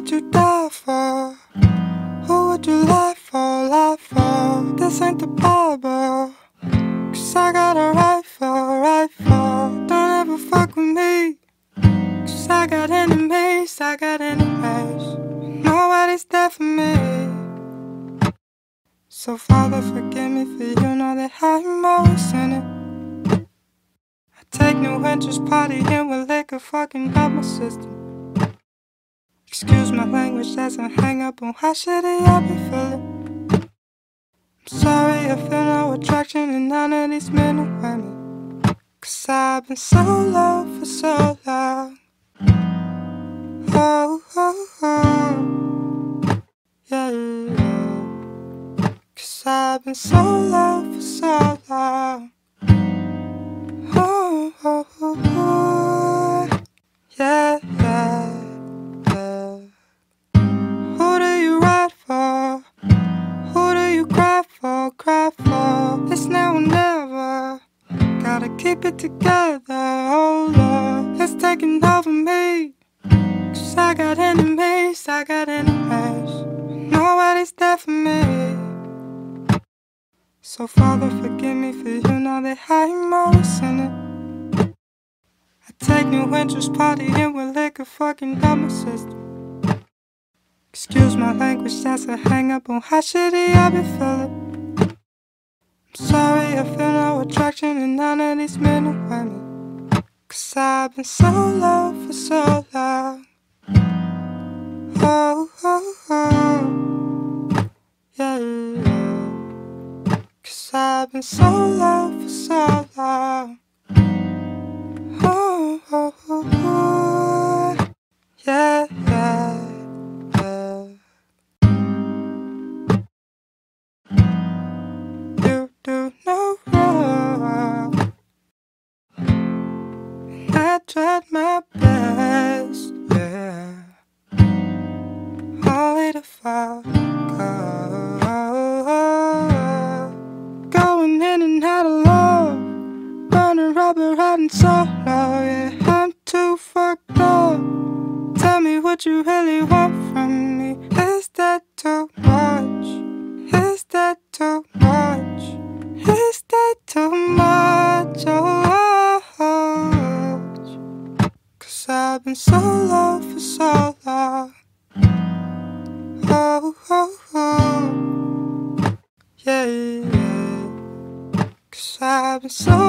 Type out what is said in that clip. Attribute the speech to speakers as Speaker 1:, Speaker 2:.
Speaker 1: would you die for? Who would you lie for, lie for? This ain't the Bible, 'cause I got a rifle, rifle. Don't ever fuck with me, 'cause I got enemies, I got enemies. Nobody's there for me. So Father, forgive me, for you know that I'm always in it. I take new interest, partying with liquor, fucking up my system. Excuse my language, that's a hang up on how shitty I be feeling. I'm sorry, I feel no attraction in none of these men and women, 'cause I've been so low for so long. Oh, oh, oh. Yeah, yeah. 'Cause I've been so low for so long. Oh, oh, oh, oh. Yeah, yeah, yeah. Who do you ride for? Who do you cry for, cry for? It's now or never. Gotta keep it together, oh Lord. It's taking over me, 'cause I got enemies, I got enemies. Nobody's there for me. So Father, forgive me, for you know that I'm always in it. I take new interest, partying with liquor, fucking up my system. Excuse my language, that's a hang up on how shitty I be feeling. I'm sorry, I feel no attraction in none of these men and women, 'cause I've been so low for so long. Oh, oh, oh. Yeah, yeah. 'Cause I've been so low for so long. Oh, oh, oh, oh. Yeah, yeah, yeah. You do no wrong, and I tried my best, yeah, only to fall. Going in and out of love, burning rubber, riding solo, yeah, I'm too fucked up. Tell me what you really want from me. Is that too much? Is that too much? Is that too much? Oh, oh, oh. 'Cause I've been so low for so long. Oh, oh, oh. Yeah, yeah. 'Cause I've been so